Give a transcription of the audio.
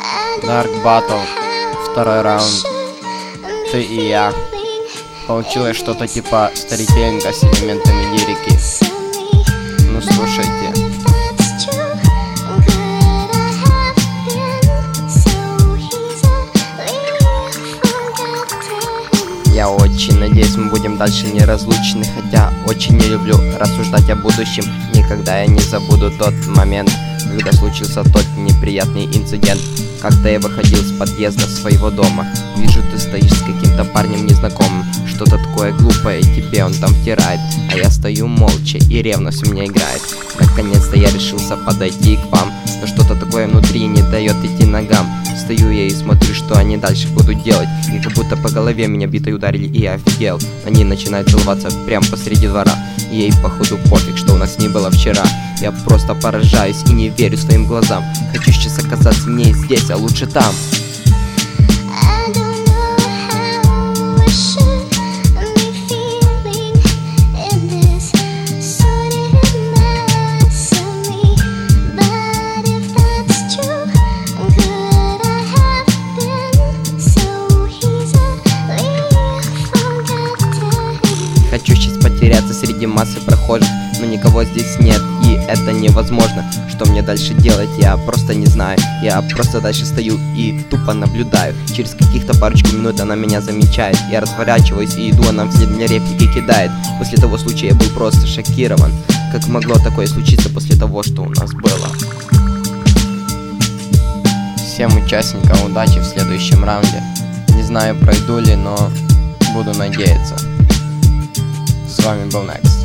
Dark Battle. Второй раунд. Ты и я. Получилось что-то типа старителлинга с элементами лирики. Ну слушайте. Я очень надеюсь, мы будем дальше неразлучны, хотя очень не люблю рассуждать о будущем. Никогда я не забуду тот момент, когда случился тот неприятный инцидент. Как-то я выходил с подъезда своего дома. Вижу, ты стоишь с каким-то парнем незнакомым. Что-то такое глупое тебе он там втирает. А я стою молча, и ревность у меня играет. Наконец-то я решился подойти к вам, но что-то такое внутри не дает идти ногам. Стою я и смотрю, что они дальше будут делать. И как будто по голове меня битой ударили, и я офигел. Они начинают целоваться прямо посреди двора. Ей походу пофиг, что у нас не было вчера. Я просто поражаюсь и не верю своим глазам. Хочу сейчас оказаться не здесь, а лучше там. Хочу сейчас потеряться среди массы прохожих, но никого здесь нет, и это невозможно. Что мне дальше делать, я просто не знаю. Я просто дальше стою и тупо наблюдаю. Через каких-то парочку минут она меня замечает. Я разворачиваюсь и иду, она вслед мне реплики кидает. После того случая я был просто шокирован. Как могло такое случиться после того, что у нас было? Всем участникам удачи в следующем раунде. Не знаю, пройду ли, но буду надеяться. С вами был Next.